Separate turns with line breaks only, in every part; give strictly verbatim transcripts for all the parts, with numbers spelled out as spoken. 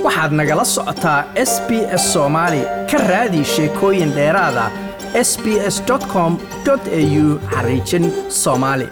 waxaad nagala socotaa S B S Soomaali ka raadi sheekooyin dheeraad ah s b s dot com dot a u xariijin Soomaali.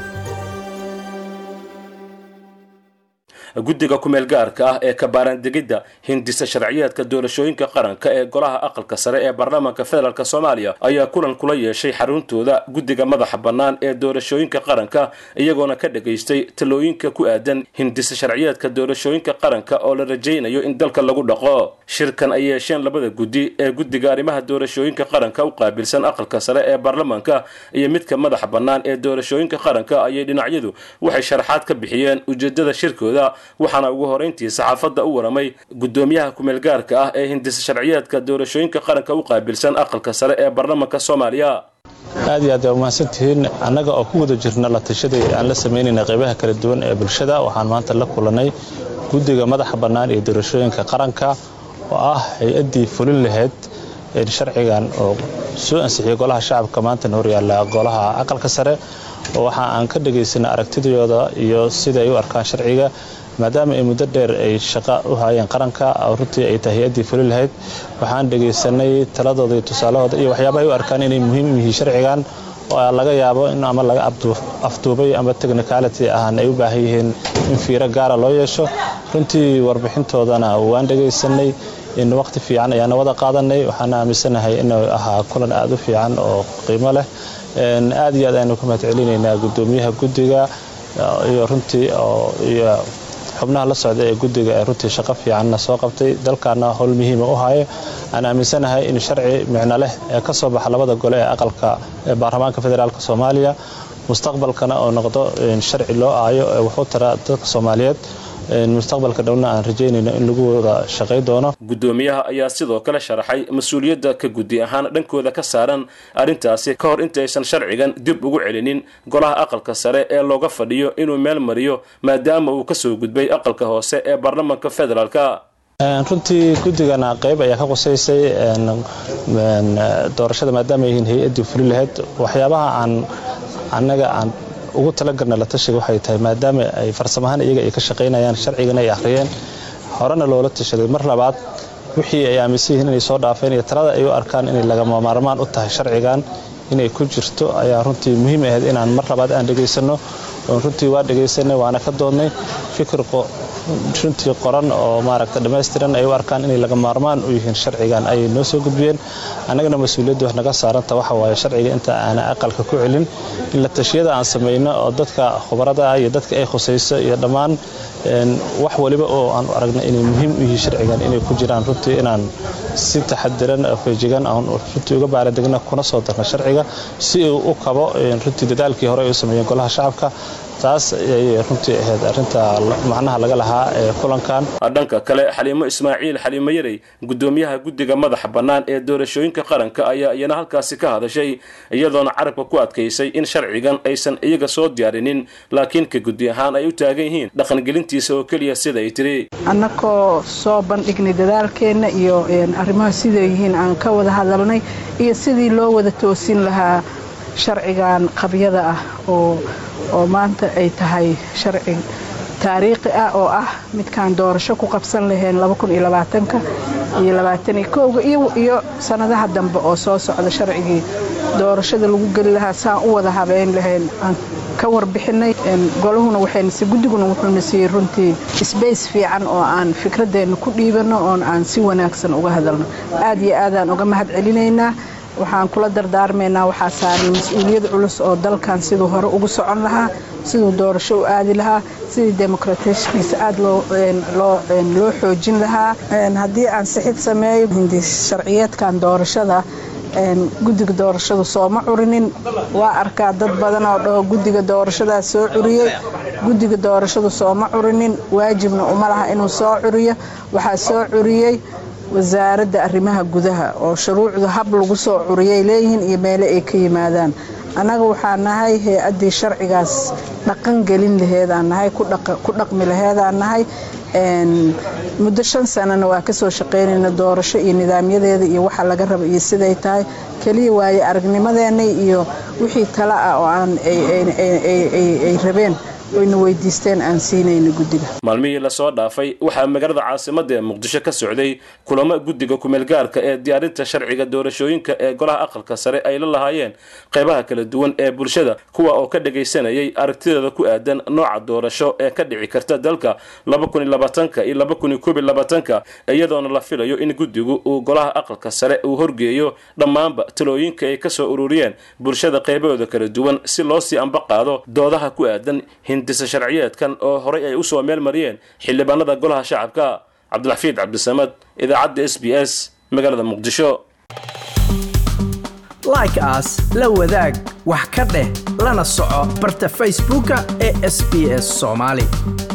guddiga ku meel gaarka ah ee ka baaran degidda hindisa sharciyeedka doorashooyinka qaranka ee golaha aqalka sare ee baarlamaanka federaalka Soomaaliya ayaa kulan kula yeeshay xaruntooda guddiga madaxa bannaan ee doorashooyinka qaranka iyagoona ka dhageystay talooyinka ku aadan hindisa sharciyeedka doorashooyinka qaranka oo la rajaynayo in dalka lagu dhaqo. shirkan ay yeesheen labada guddi ee guddiga arrimaha doorashooyinka qaranka u qaabilsan aqalka sare ee baarlamaanka iyo midka madaxa bannaan ee doorashooyinka qaranka ayay dhinacyadu waxay sharaxaad ka bixiyeen ujeedada shirkooda. waxaana ugu horeyntii saxaafadda u waramay gudoomiyaha ku meel gaarka ah ee hindisa sharciyeedka doorashooyinka qaranka u qaabilsan aqalka sare ee baarlamaanka Soomaaliya.
aad iyo aad u mahadsantihiin annaga oo ku wada jirna la tashada aan la sameynayna qaybaha kala duwan ee bulshada. waxaan maanta la kulanay guddiga madaxa bannaan ee doorashooyinka qaranka oo ah hay'adii fulin lahayd ee sharcigan oo soo ansixiyay golaha shacabka maanta hor yaalla golaha aqalka sare. waxa aan ka dhageysanay aragtidooda iyo sida ay u arkaan sharciga maadaama ay muddo dheer ay shaqo u hayeen qaranka runtii ay tahay hay'adii fulin lahayd. waxaan dhageysanay taladooda iyo tusaalahooda iyo waxyaabaha ay u arkaan inay muhiim yihiin sharcigan oo laga yaabo in ama laga afduubay ama technicality ahaan ay u baahan yihiin in fiiro gaara loo yeesho. runtii warbixintoodana waan dhageysanay in waqti fiican ayaan wada qaadanay. waxaan aaminsanahay inuu ahaa kulan aad u fiican oo qiimo leh. aad iyo aad aynu ku mahadcelinaynaa gudoomiyaha guddiga iyo runtii iyo xubnaha la socda ee guddiga ee runtii shaqo fiicanna soo qabtay dalkana howl muhiim u hayo. aan aaminsanahay in sharci micno leh ee ka soo baxa labada gole ee aqalka ee baarlamaanka federaalka Soomaaliya mustaqbalkana oo noqdo sharci loo aayo ee wuxuu tara dadka Soomaaliyeed mustaqbalka dhawna aan rajaynayno in lagu wada shaqay doono.
gudoomiyaha ayaa sidoo kale sharaxay mas'uuliyadda ka guddi ahaan dhankooda ka saaran arintaasi ka hor intaysan sharcigan dib ugu celinin golaha aqalka sare ee looga fadhiyo inuu meel mariyo maadaama uu ka soo gudbay aqalka hoose ee baarlamaanka federaalka.
runtii guddigana qayb ayaa ka qosaysay doorashada maadaama ay yihiin hay'adii fulin lahayd. waxyaabaha aan annaga aan ugu talagalna la tashiga waxay tahay maadaama ay farsamahan iyaga ay ka shaqeynayaan sharcigan ay akhriyeen horena loola tashaday mar labaad wixii ay aaminsan yihiin inay soo dhaafeen iyo talada ay u arkaan inay lagama maarmaan u tahay sharcigan inay ku jirto ayaa runtii muhiim ahayd inaan mar labaad aan dhageysano. runtii waa dhageysanay waana ka doodnay fikir runtii qoran oo maaragta dhameystiran ay u arkaan inay laga maarmaan u yihiin sharcigan ay noo soo gudbiyeen. annagana mas'uuliyadda wax naga saaranta waxa waaye sharciga inta aan aqalka ku celin in la tashiyada aan sameeyno oo dadka khubarada iyo dadka ay khusayso iyo dhammaan wax waliba oo aan aragna inay muhiim u yihiin sharcigan inay ku jiraan runtii inaan si taxadiran oo feejigan aan runtii uga baaradegna kuna soo darno sharciga si uu u kabo runtii dadaalkii hore ay u sameeyeen golaha shacabka. taas ay runtii ahayd arinta macnaha laga lahaa ee kulankan.
dhanka kale Xaliimo Ismaaciil Xaliimo Yarey gudoomiyaha guddiga madaxa bannaan ee doorashooyinka qaranka ayaa iyana halkaasi ka hadashay iyadoona carabka ku adkaysay in sharcigan aysan iyaga soo diyaarinin laakiin ka guddi ahaan ay u taagan yihiin dhaqan gelintiisa oo kaliya sida ay tiri.
annakoo soo bandhignay dadaalkeena iyo arrimaha sida yihiin aan ka wada hadalnay iyo sidii loo wada toosin lahaa sharcigan qabyada ah oo oo maanta ay tahay sharci taariikhi ah oo ah midkaan doorasho ku qabsan lahayn laba kun iyo labaatan iyo labaatan iyo kow iyo iyo sanadaha dambe oo soo socda sharcigii doorashada lagu gali lahaa saan u wada habeyn lahayn aan ka warbixinay. golahuna waxayna si guddiguna wuxuuna siiyay runtii space fiican oo aan fikradeena ku dhiibano oo aan si wanaagsan uga hadalno. aad iyo aad aan uga mahad celinaynaa. waxaan kula dardaarmaynaa waxaa saaran mas'uuliyad culus oo dalkan sidoo hore ugu socon lahaa sidoo doorasho u aadi lahaa sidii demokratiskiisa aad loo loo loo xoojin lahaa. haddii aan sixid sameeyo hindis sharciyeedkan doorashada guddiga doorashada soo ma curinin. waa arkaa dad badan oo dhaho guddiga doorashada soo curiyay. guddiga doorashada soo ma curinin waajibna uma laha inuu soo curiyo. waxaa soo curiyay wasaaradda arrimaha gudaha oo shuruucda hab lagu soo curiyay leeyihiin iyo meelo ay ka yimaadaan. annaga waxaan nahay hay'adii sharcigaas dhaqan gelin laheedaan nahay ku dhaqmi laheedaan nahay. muddo shan sanana waa ka soo shaqeynayna doorasho iyo nidaamyadeeda iyo waxa laga rabo iyo siday tahay kaliya waaye aragnimadeena iyo wixii tala ah oo aan ay rabeen oyna weydiisteen aan siinayno guddiga.
maalmihii la soo dhaafay waxaa magaalada caasimadda ee muqdisho ka socday kulamo guddiga kumeel gaarka ee diyaarinta sharciga doorashooyinka ee golaha aqalka sare ay la lahaayeen qaybaha kala duwan ee bulshada kuwa oo ka dhagaysanayay aragtidooda ku aadan nooca doorasho ee ka dhici karta dalka laba kun iyo labaatanka iyo laba kun iyo koob iyo labaatanka iyadoona la filayo in guddigu uu golaha aqalka sare uu horgeeyo dhammaanba talooyinka ay ka soo ururiyeen bulshada qaybahooda kala duwan si loo sii amba qaado doodaha ku aadan hindisa sharciyeedkan oo horey ay u soo meel mariyeen xildhibaanada golaha shacabka. cabdilxafiid cabdisamad idaacadda S B S magaalada muqdisho.
like as la wadaag wax ka dheh lana soco barta facebooka ee S B S Somali.